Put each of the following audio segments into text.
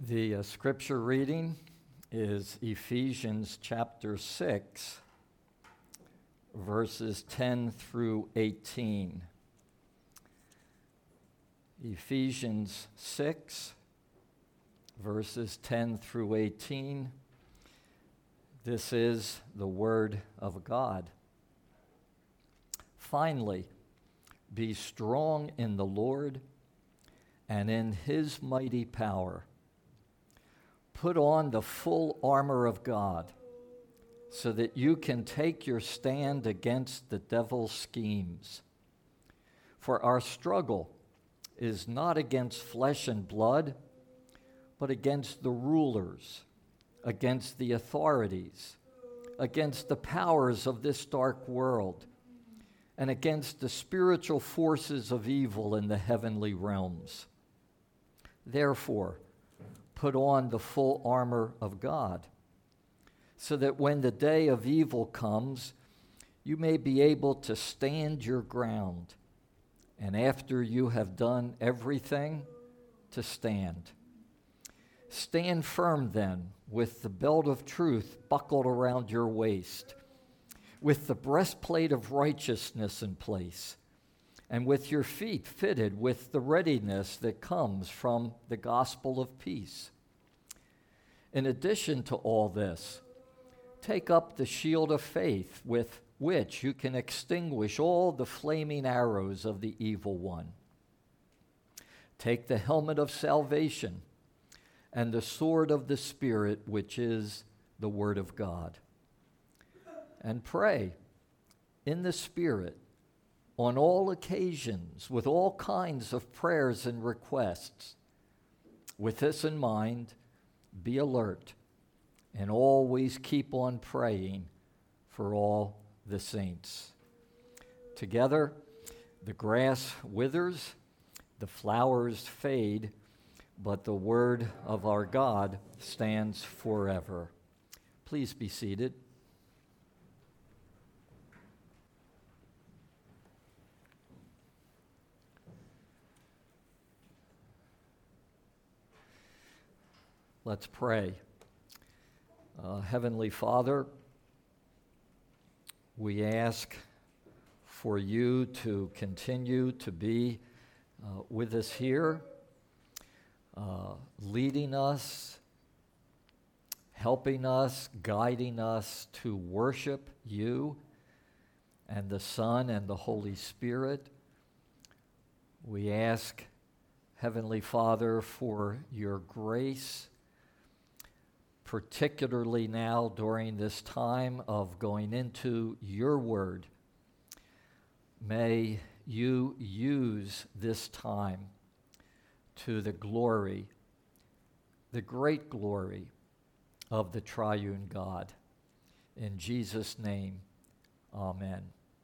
The scripture reading is Ephesians chapter 6, verses 10 through 18. Ephesians 6, verses 10 through 18. This is the word of God. Finally, be strong in the Lord and in his mighty power. Put on the full armor of God so that you can take your stand against the devil's schemes. For our struggle is not against flesh and blood, but against the rulers, against the authorities, against the powers of this dark world, and against the spiritual forces of evil in the heavenly realms. Therefore, put on the full armor of God, so that when the day of evil comes, you may be able to stand your ground, and after you have done everything, to stand. Stand firm then, with the belt of truth buckled around your waist, with the breastplate of righteousness in place, and with your feet fitted with the readiness that comes from the gospel of peace. In addition to all this, take up the shield of faith with which you can extinguish all the flaming arrows of the evil one. Take the helmet of salvation and the sword of the Spirit, which is the Word of God. And pray in the Spirit on all occasions with all kinds of prayers and requests. With this in mind, be alert and always keep on praying for all the saints. Together, the grass withers, the flowers fade, but the word of our God stands forever. Please be seated. Let's pray. Heavenly Father, we ask for you to continue to be with us here, leading us, helping us, guiding us to worship you and the Son and the Holy Spirit. We ask, Heavenly Father, for your grace, particularly now during this time of going into your word. May you use this time to the glory, the great glory of the triune God. In Jesus' name, amen.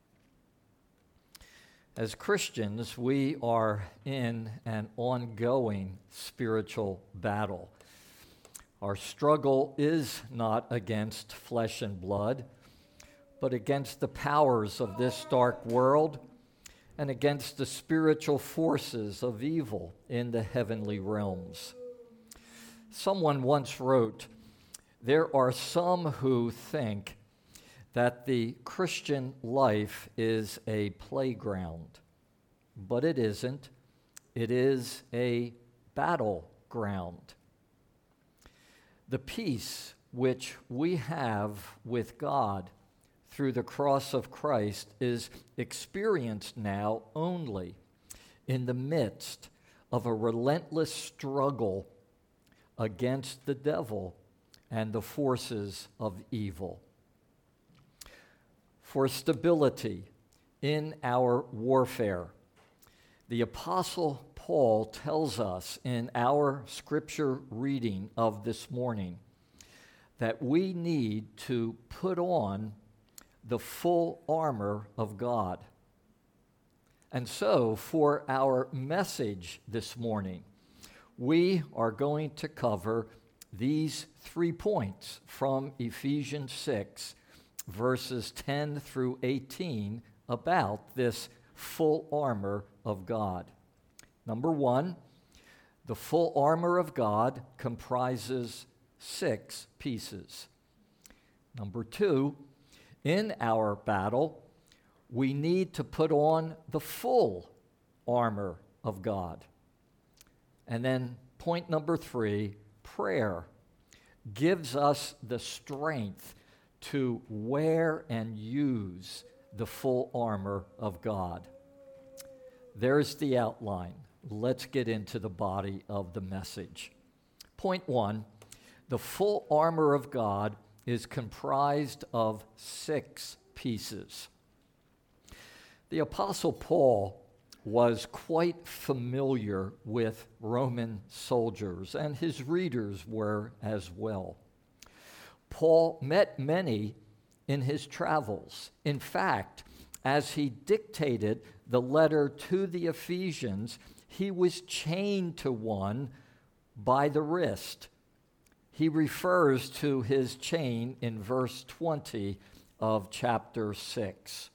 As Christians, we are in an ongoing spiritual battle. Our struggle is not against flesh and blood, but against the powers of this dark world and against the spiritual forces of evil in the heavenly realms. Someone once wrote, "There are some who think that the Christian life is a playground, but it isn't. It is a battleground. The peace which we have with God through the cross of Christ is experienced now only in the midst of a relentless struggle against the devil and the forces of evil. For stability in our warfare, the Apostle Paul tells us in our scripture reading of this morning that we need to put on the full armor of God. And so, for our message this morning, we are going to cover these 3 points from Ephesians 6, verses 10 through 18, about this full armor of God. Number one, The full armor of God comprises 6 pieces. Number 2, in our battle, we need to put on the full armor of God. And then point number 3, prayer gives us the strength to wear and use the full armor of God. There's the outline. Let's get into the body of the message. Point 1, the full armor of God is comprised of 6 pieces. The Apostle Paul was quite familiar with Roman soldiers, and his readers were as well. Paul met many in his travels. In fact, as he dictated the letter to the Ephesians, he was chained to one by the wrist. He refers to his chain in verse 20 of chapter 6.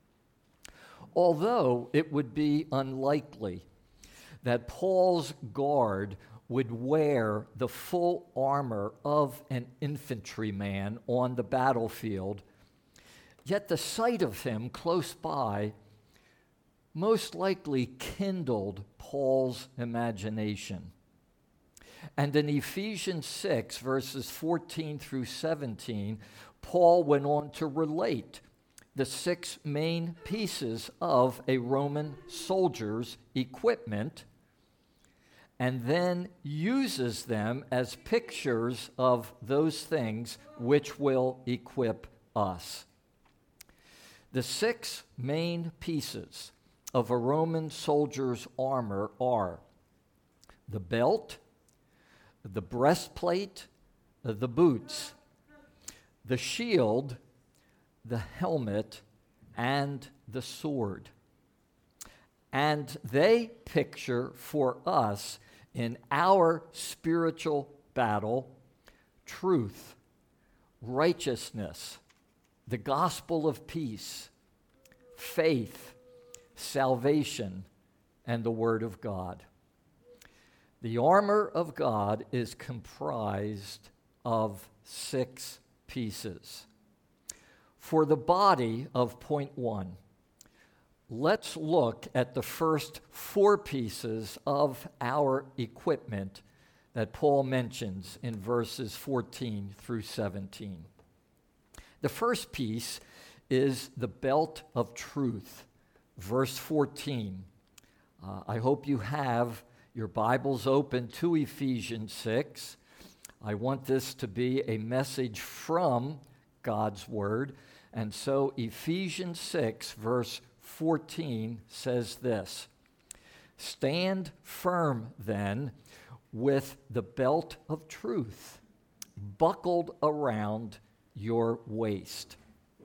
Although it would be unlikely that Paul's guard would wear the full armor of an infantryman on the battlefield, yet the sight of him close by most likely kindled Paul's imagination. And in Ephesians 6, verses 14 through 17, Paul went on to relate the 6 main pieces of a Roman soldier's equipment, and then uses them as pictures of those things which will equip us. The 6 main pieces of a Roman soldier's armor are the belt, the breastplate, the boots, the shield, the helmet, and the sword. And they picture for us in our spiritual battle truth, righteousness, the gospel of peace, faith, salvation, and the Word of God. The armor of God is comprised of 6 pieces. For the body of point 1, let's look at the first 4 pieces of our equipment that Paul mentions in verses 14 through 17. The first piece is the belt of truth. Verse 14. I hope you have your Bibles open to Ephesians 6. I want this to be a message from God's Word. And so Ephesians 6, verse 14 says this: "Stand firm then with the belt of truth buckled around your waist."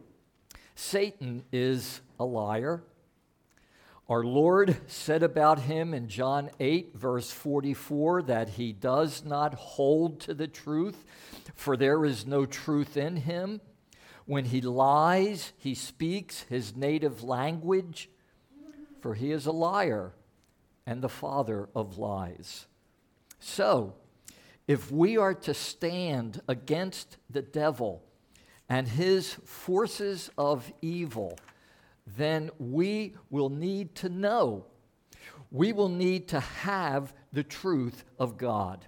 Satan is a liar. Our Lord said about him in John 8, verse 44, that he does not hold to the truth, for there is no truth in him. When he lies, he speaks his native language, for he is a liar and the father of lies. So, if we are to stand against the devil and his forces of evil, then we will need to know. We will need to have the truth of God.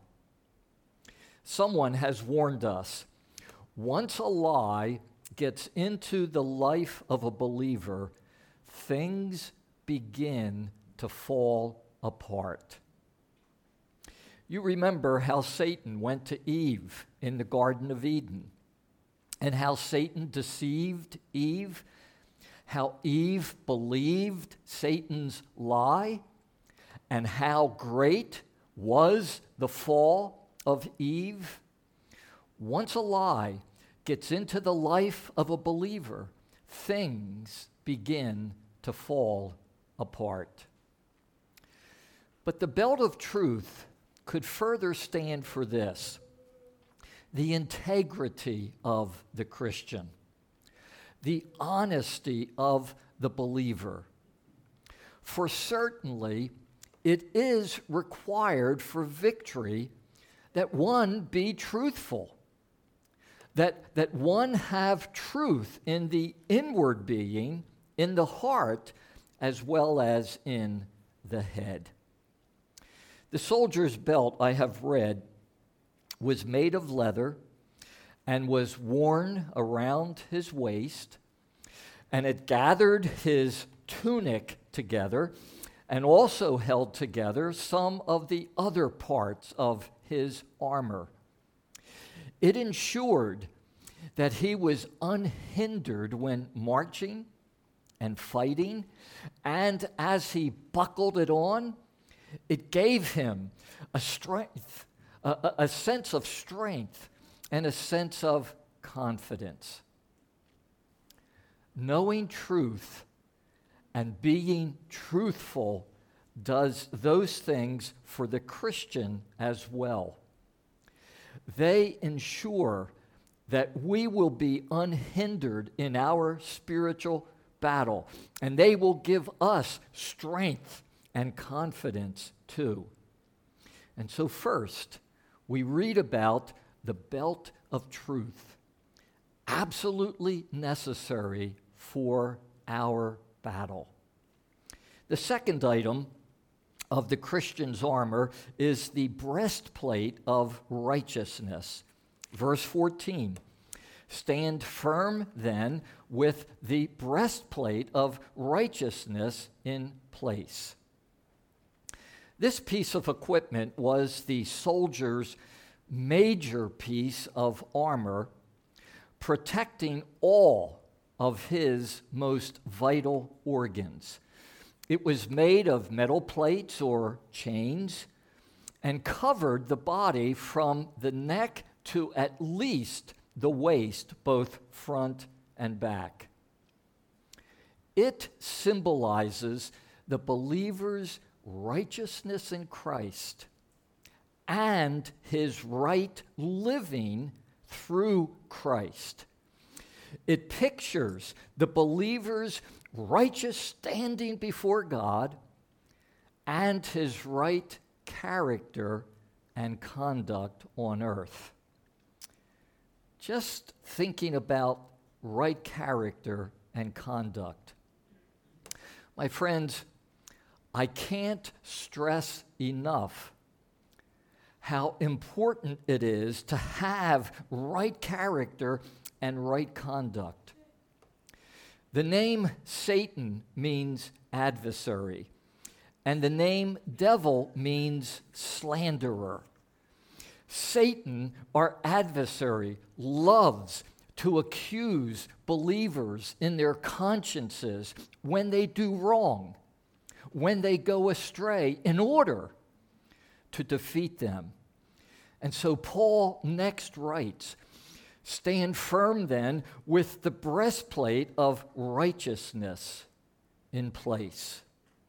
Someone has warned us, once a lie gets into the life of a believer, things begin to fall apart. You remember how Satan went to Eve in the Garden of Eden, and how Satan deceived Eve, how Eve believed Satan's lie, and how great was the fall of Eve. Once a lie gets into the life of a believer, things begin to fall apart. But the belt of truth could further stand for this: the integrity of the Christian, the honesty of the believer. For certainly, it is required for victory that one be truthful, that one have truth in the inward being, in the heart, as well as in the head. The soldier's belt, I have read, was made of leather and was worn around his waist, and it gathered his tunic together and also held together some of the other parts of his armor. It ensured that he was unhindered when marching and fighting, and as he buckled it on, it gave him a strength, a sense of strength and a sense of confidence. Knowing truth and being truthful does those things for the Christian as well. They ensure that we will be unhindered in our spiritual battle, and they will give us strength and confidence too. And so first, we read about the belt of truth, absolutely necessary for our battle. The second item of the Christian's armor is the breastplate of righteousness. Verse 14, stand firm then with the breastplate of righteousness in place. This piece of equipment was the soldier's major piece of armor, protecting all of his most vital organs. It was made of metal plates or chains and covered the body from the neck to at least the waist, both front and back. It symbolizes the believer's righteousness in Christ and his right living through Christ. It pictures the believer's righteous standing before God and his right character and conduct on earth. Just thinking about right character and conduct. My friends, I can't stress enough how important it is to have right character and right conduct. The name Satan means adversary, and the name devil means slanderer. Satan, our adversary, loves to accuse believers in their consciences when they do wrong, when they go astray, in order to defeat them. And so Paul next writes, stand firm then with the breastplate of righteousness in place.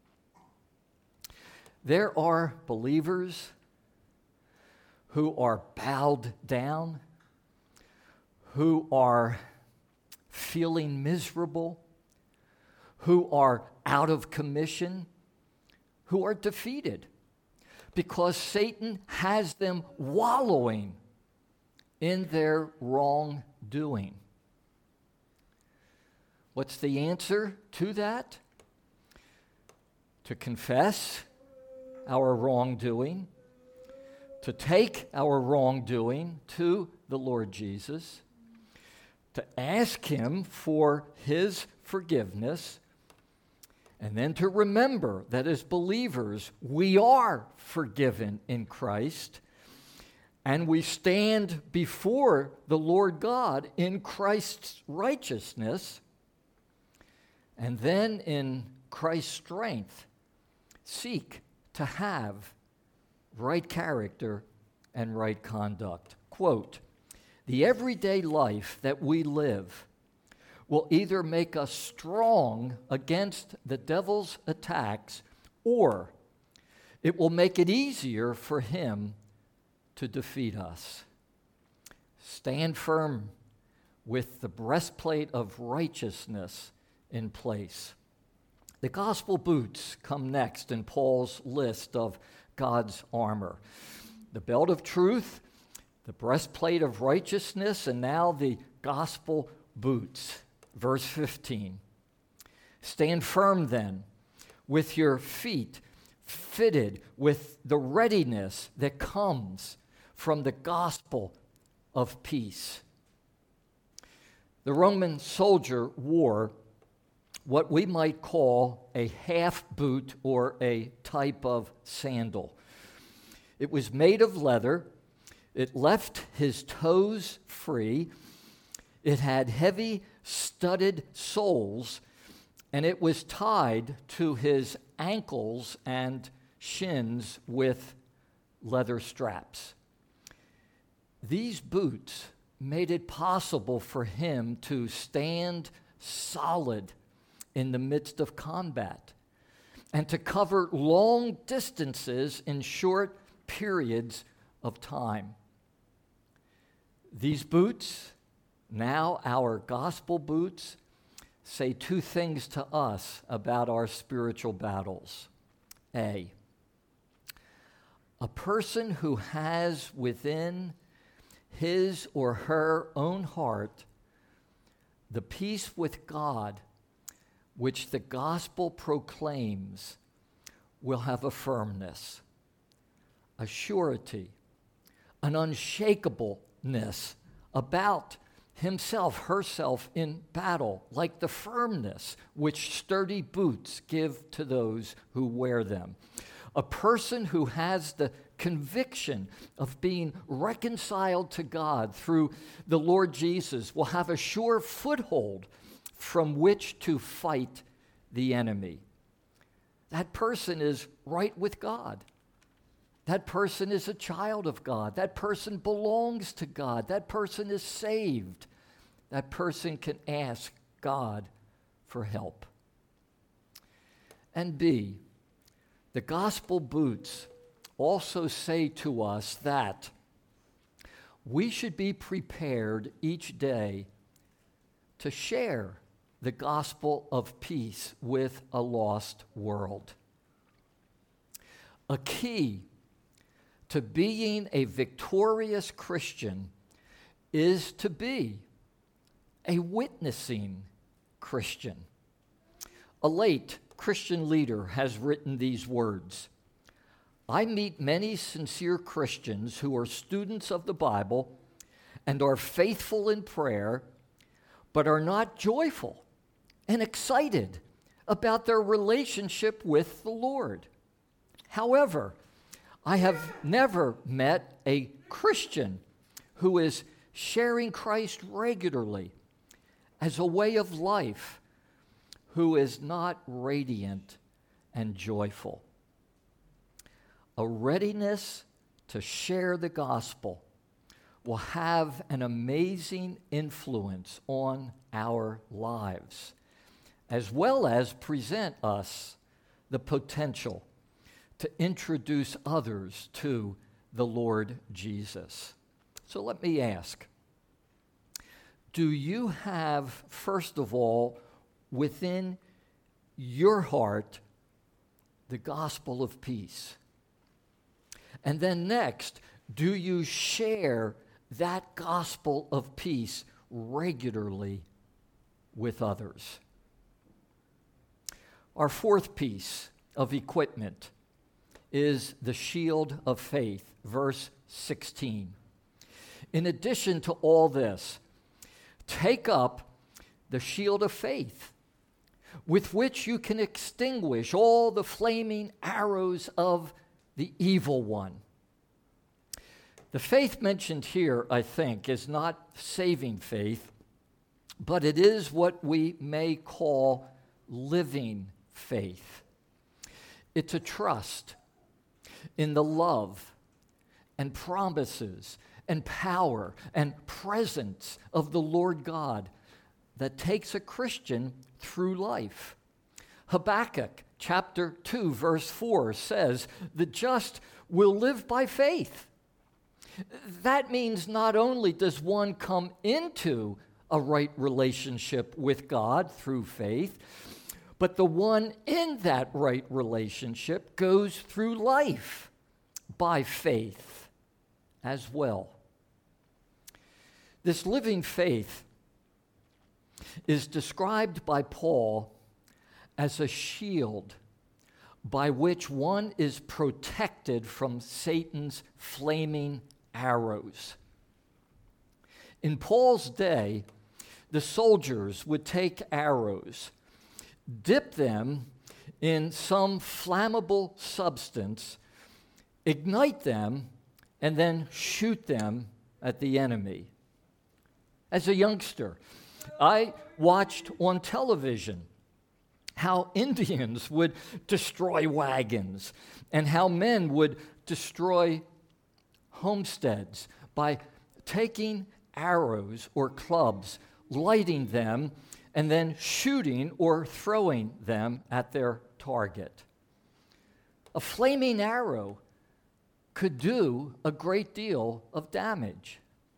There are believers who are bowed down, who are feeling miserable, who are out of commission, who are defeated because Satan has them wallowing in their wrongdoing. What's the answer to that? To confess our wrongdoing, to take our wrongdoing to the Lord Jesus, to ask him for his forgiveness, and then to remember that as believers, we are forgiven in Christ, and we stand before the Lord God in Christ's righteousness, and then in Christ's strength, seek to have right character and right conduct. Quote, the everyday life that we live will either make us strong against the devil's attacks, or it will make it easier for him to defeat us. Stand firm with the breastplate of righteousness in place. The gospel boots come next in Paul's list of God's armor. The belt of truth, the breastplate of righteousness, and now the gospel boots. Verse 15. Stand firm then, with your feet fitted with the readiness that comes from the gospel of peace. The Roman soldier wore what we might call a half boot or a type of sandal. It was made of leather. It left his toes free. It had heavy studded soles, and it was tied to his ankles and shins with leather straps. These boots made it possible for him to stand solid in the midst of combat and to cover long distances in short periods of time. These boots, now our gospel boots, say two things to us about our spiritual battles. A person who has within his or her own heart the peace with God which the gospel proclaims will have a firmness, a surety, an unshakableness about himself, herself in battle, like the firmness which sturdy boots give to those who wear them. A person who has the conviction of being reconciled to God through the Lord Jesus will have a sure foothold from which to fight the enemy. That person is right with God. That person is a child of God. That person belongs to God. That person is saved. That person can ask God for help. And B, the gospel boots also say to us that we should be prepared each day to share the gospel of peace with a lost world. A key to being a victorious Christian is to be a witnessing Christian. A late Christian leader has written these words: I meet many sincere Christians who are students of the Bible and are faithful in prayer, but are not joyful and excited about their relationship with the Lord. However, I have never met a Christian who is sharing Christ regularly as a way of life who is not radiant and joyful. A readiness to share the gospel will have an amazing influence on our lives, as well as present us the potential to introduce others to the Lord Jesus. So let me ask, do you have, first of all, within your heart, the gospel of peace? And then next, do you share that gospel of peace regularly with others? Our fourth piece of equipment is the shield of faith, verse 16. In addition to all this, take up the shield of faith, with which you can extinguish all the flaming arrows of the evil one. The faith mentioned here, I think, is not saving faith, but it is what we may call living faith. It's a trust in the love and promises and power and presence of the Lord God that takes a Christian through life. Habakkuk chapter 2, verse 4 says, the just will live by faith. That means not only does one come into a right relationship with God through faith, But the one in that right relationship goes through life by faith as well. This living faith is described by Paul as a shield by which one is protected from Satan's flaming arrows. In Paul's day, the soldiers would take arrows, dip them in some flammable substance, ignite them, and then shoot them at the enemy. As a youngster, I watched on television how Indians would destroy wagons and how men would destroy homesteads by taking arrows or clubs, lighting them, and then shooting or throwing them at their target. A flaming arrow could do a great deal of damage.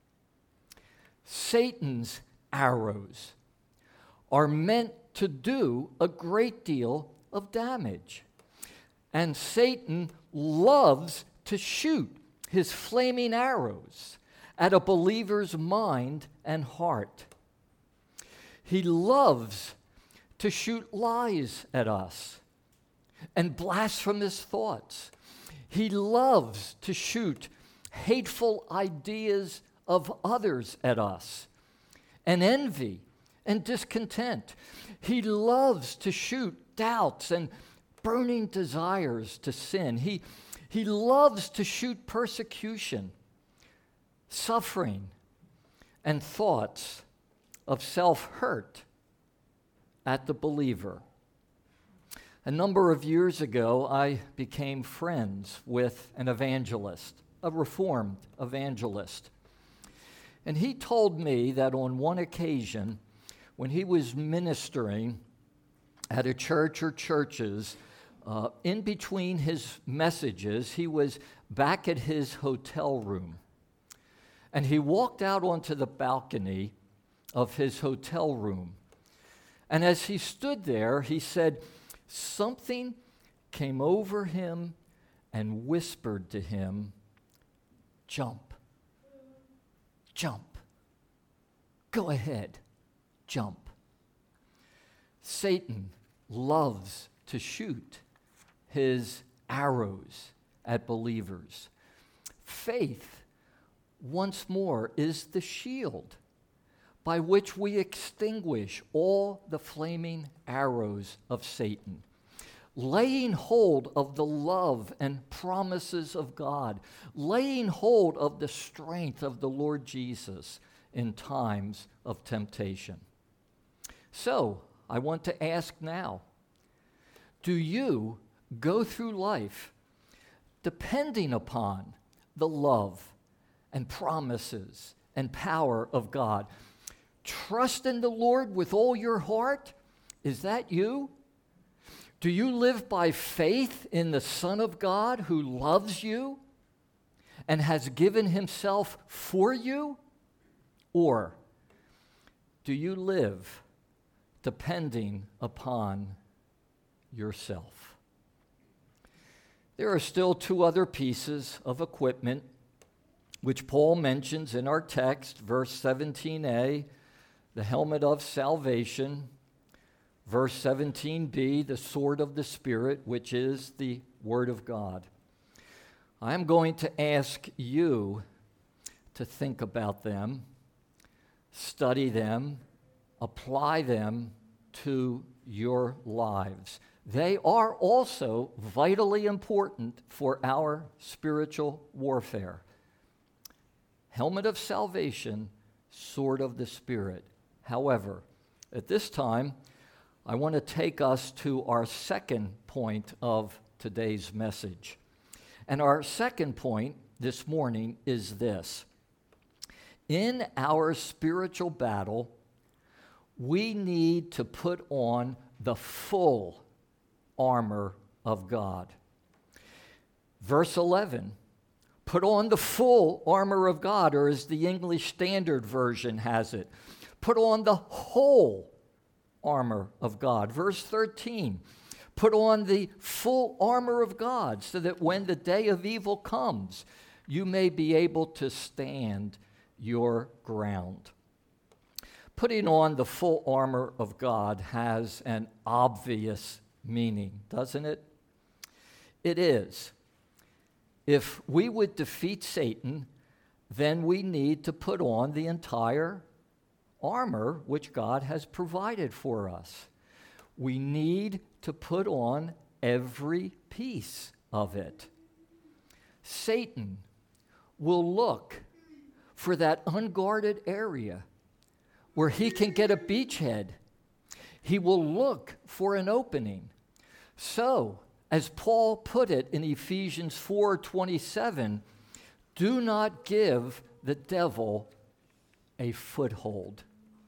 Satan's arrows are meant to do a great deal of damage. And Satan loves to shoot his flaming arrows at a believer's mind and heart. He loves to shoot lies at us and blasphemous thoughts. He loves to shoot hateful ideas of others at us and envy and discontent. He loves to shoot doubts and burning desires to sin. He loves to shoot persecution, suffering, and thoughts of self-hurt at the believer. A number of years ago, I became friends with an evangelist, a Reformed evangelist. And he told me that on one occasion, when he was ministering at a church or churches, in between his messages, he was back at his hotel room. And he walked out onto the balcony of his hotel room. And as he stood there, he said, something came over him and whispered to him, jump, jump, go ahead, jump. Satan loves to shoot his arrows at believers. Faith, once more, is the shield by which we extinguish all the flaming arrows of Satan, laying hold of the love and promises of God, laying hold of the strength of the Lord Jesus in times of temptation. So, I want to ask now, do you go through life depending upon the love and promises and power of God? Trust in the Lord with all your heart? Is that you? Do you live by faith in the Son of God who loves you and has given himself for you? Or do you live depending upon yourself? There are still two other pieces of equipment which Paul mentions in our text, verse 17a, the helmet of salvation, verse 17b, the sword of the Spirit, which is the Word of God. I'm going to ask you to think about them, study them, apply them to your lives. They are also vitally important for our spiritual warfare. Helmet of salvation, sword of the Spirit. However, at this time, I want to take us to our second point of today's message. And our second point this morning is this. In our spiritual battle, we need to put on the full armor of God. Verse 11, put on the full armor of God, or as the English Standard Version has it, put on the whole armor of God. Verse 13, put on the full armor of God so that when the day of evil comes, you may be able to stand your ground. Putting on the full armor of God has an obvious meaning, doesn't it? It is. If we would defeat Satan, then we need to put on the entire armor which God has provided for us. We need to put on every piece of it. Satan will look for that unguarded area where he can get a beachhead. He will look for an opening. So, as Paul put it in Ephesians 4:27, do not give the devil a foothold.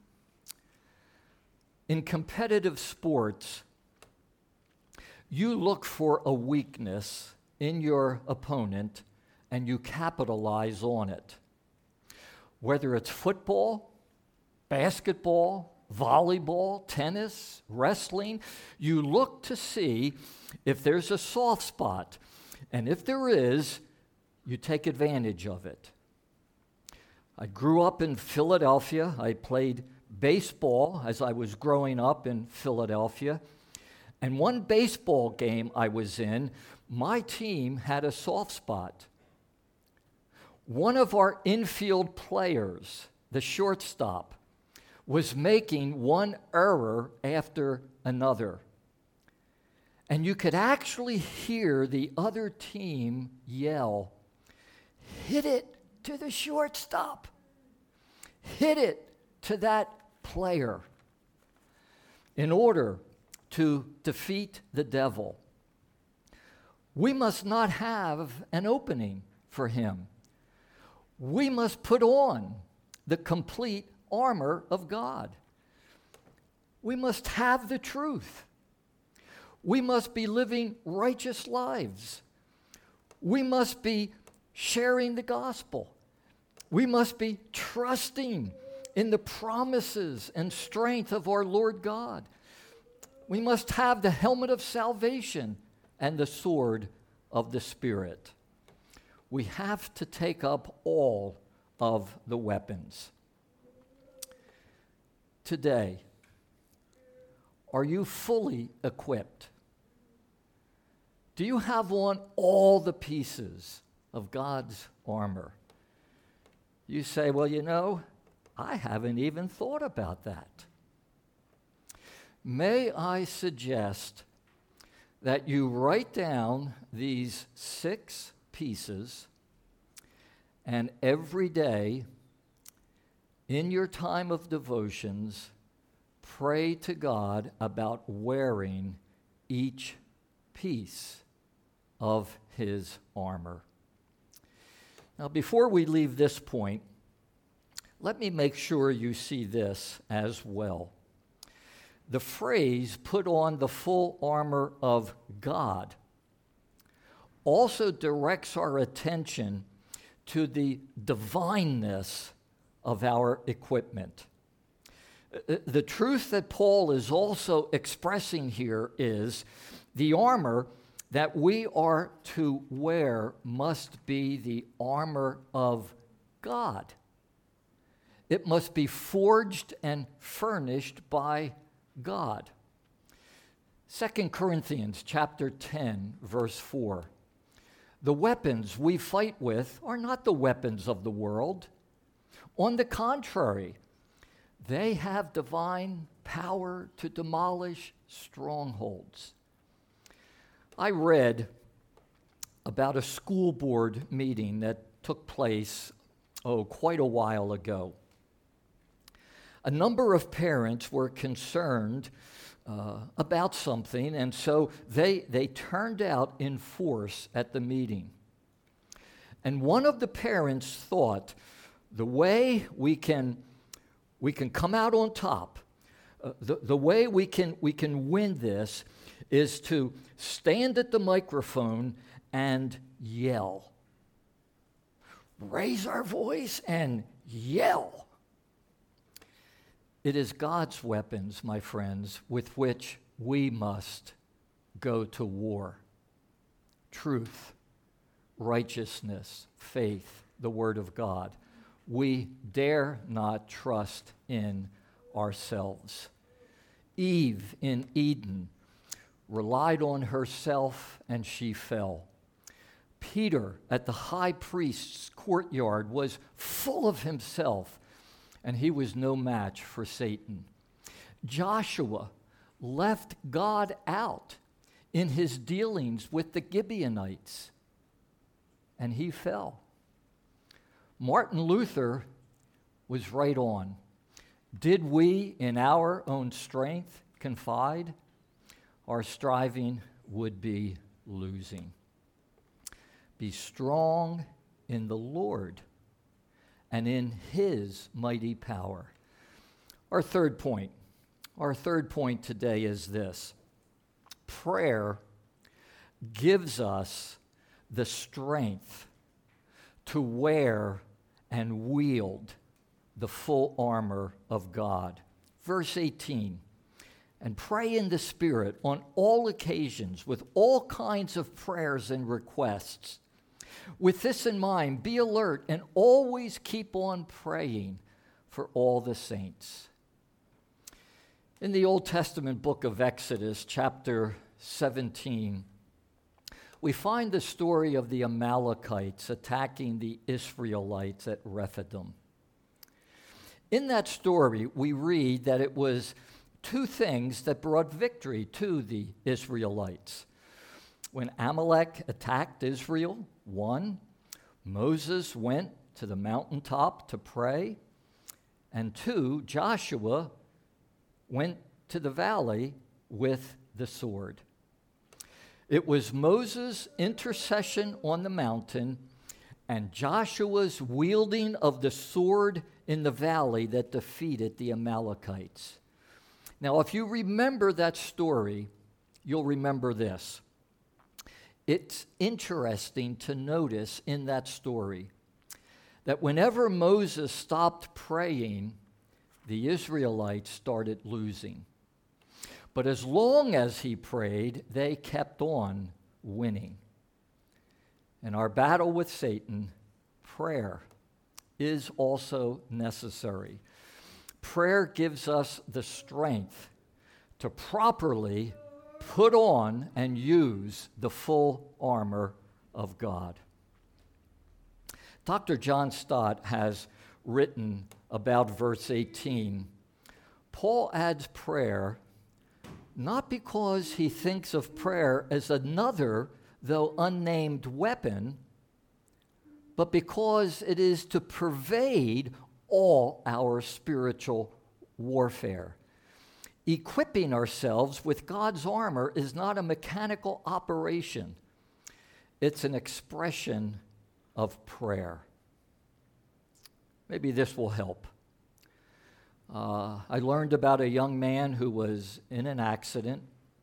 In competitive sports, you look for a weakness in your opponent and you capitalize on it. Whether it's football, basketball, volleyball, tennis, wrestling, you look to see if there's a soft spot. And if there is, you take advantage of it. I grew up in Philadelphia. I played baseball as I was growing up in Philadelphia. And one baseball game I was in, my team had a soft spot. One of our infield players, the shortstop, was making one error after another. And you could actually hear the other team yell, "Hit it to the shortstop. Hit it to that player." In order to defeat the devil, we must not have an opening for him. We must put on the complete armor of God. We must have the truth. We must be living righteous lives. We must be sharing the gospel. We must be trusting in the promises and strength of our Lord God. We must have the helmet of salvation and the sword of the Spirit. We have to take up all of the weapons. Today, are you fully equipped? Do you have on all the pieces of God's armor? You say, well, I haven't even thought about that. May I suggest that you write down these 6 pieces, and every day in your time of devotions, pray to God about wearing each piece of his armor. Now, before we leave this point, let me make sure you see this as well. The phrase, put on the full armor of God, also directs our attention to the divineness of our equipment. The truth that Paul is also expressing here is the armor that we are to wear must be the armor of God. It must be forged and furnished by God. 2 Corinthians chapter 10, verse 4. The weapons we fight with are not the weapons of the world. On the contrary, they have divine power to demolish strongholds. I read about a school board meeting that took place, quite a while ago. A number of parents were concerned about something, and so they turned out in force at the meeting. And one of the parents thought the way we can come out on top, the way we can win this is to stand at the microphone and yell. Raise our voice and yell. It is God's weapons, my friends, with which we must go to war. Truth, righteousness, faith, the Word of God. We dare not trust in ourselves. Eve in Eden relied on herself and she fell. Peter at the high priest's courtyard was full of himself, and he was no match for Satan. Joshua left God out in his dealings with the Gibeonites, and he fell. Martin Luther was right on. Did we, in our own strength, confide? Our striving would be losing. Be strong in the Lord and in his mighty power. Our third point today is this. Prayer gives us the strength to wear and wield the full armor of God. Verse 18, and pray in the Spirit on all occasions with all kinds of prayers and requests. With this in mind, be alert and always keep on praying for all the saints. In the Old Testament book of Exodus, chapter 17, we find the story of the Amalekites attacking the Israelites at Rephidim. In that story, we read that it was two things that brought victory to the Israelites. When Amalek attacked Israel, one, Moses went to the mountaintop to pray, and two, Joshua went to the valley with the sword. It was Moses' intercession on the mountain and Joshua's wielding of the sword in the valley that defeated the Amalekites. Now, if you remember that story, you'll remember this. It's interesting to notice in that story that whenever Moses stopped praying, the Israelites started losing. But as long as he prayed, they kept on winning. In our battle with Satan, prayer is also necessary. Prayer gives us the strength to properly put on and use the full armor of God. Dr. John Stott has written about verse 18. Paul adds prayer not because he thinks of prayer as another, though unnamed, weapon, but because it is to pervade all our spiritual warfare. Equipping ourselves with God's armor is not a mechanical operation. It's an expression of prayer. Maybe this will help. I learned about a young man who was in an accident.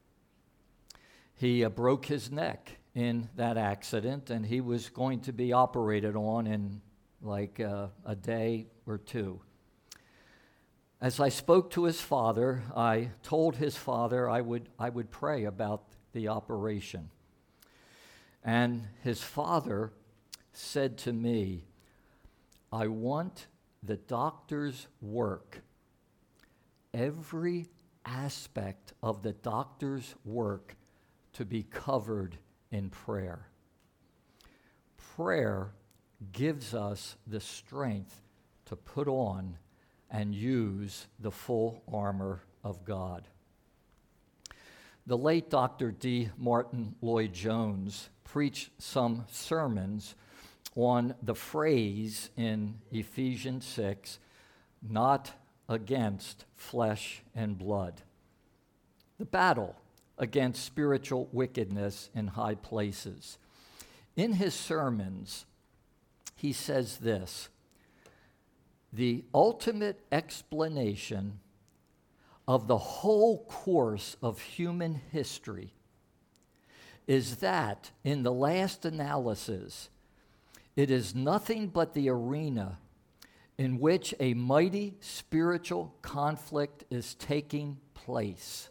He broke his neck in that accident, and he was going to be operated on in like a day or two. As I spoke to his father, I told his father I would pray about the operation. And his father said to me, I want the doctor's work, every aspect of the doctor's work, to be covered in prayer. Prayer gives us the strength to put on and use the full armor of God. The late Dr. D. Martin Lloyd-Jones preached some sermons on the phrase in Ephesians 6, not against flesh and blood. The battle against spiritual wickedness in high places. In his sermons, he says this: the ultimate explanation of the whole course of human history is that, in the last analysis, it is nothing but the arena in which a mighty spiritual conflict is taking place.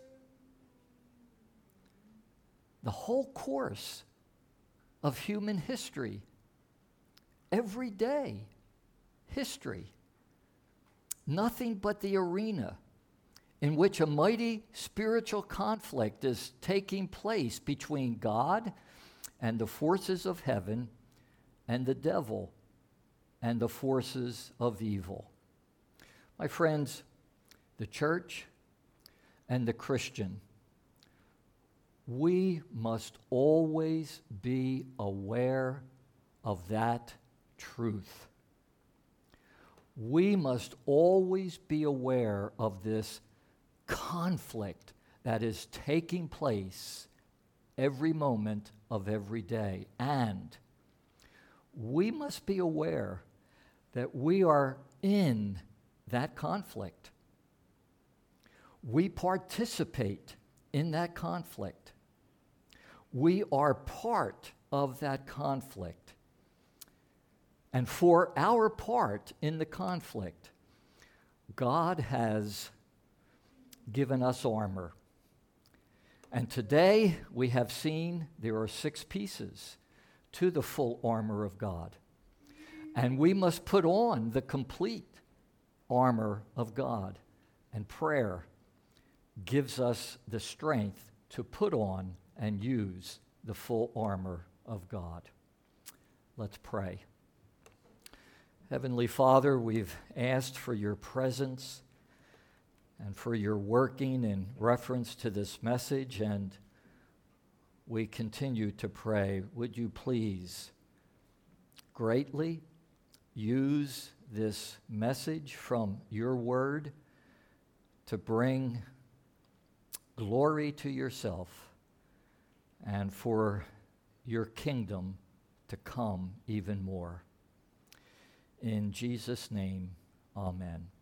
The whole course of human history, everyday history, nothing but the arena in which a mighty spiritual conflict is taking place between God and the forces of heaven and the devil and the forces of evil. My friends, the church and the Christian, we must always be aware of that truth. We must always be aware of this conflict that is taking place every moment of every day. And we must be aware that we are in that conflict. We participate in that conflict. We are part of that conflict. And for our part in the conflict, God has given us armor. And today we have seen there are 6 pieces to the full armor of God. And we must put on the complete armor of God. And prayer gives us the strength to put on and use the full armor of God. Let's pray. Heavenly Father, we've asked for your presence and for your working in reference to this message, and we continue to pray. Would you please greatly use this message from your word to bring glory to yourself and for your kingdom to come even more. In Jesus' name, amen.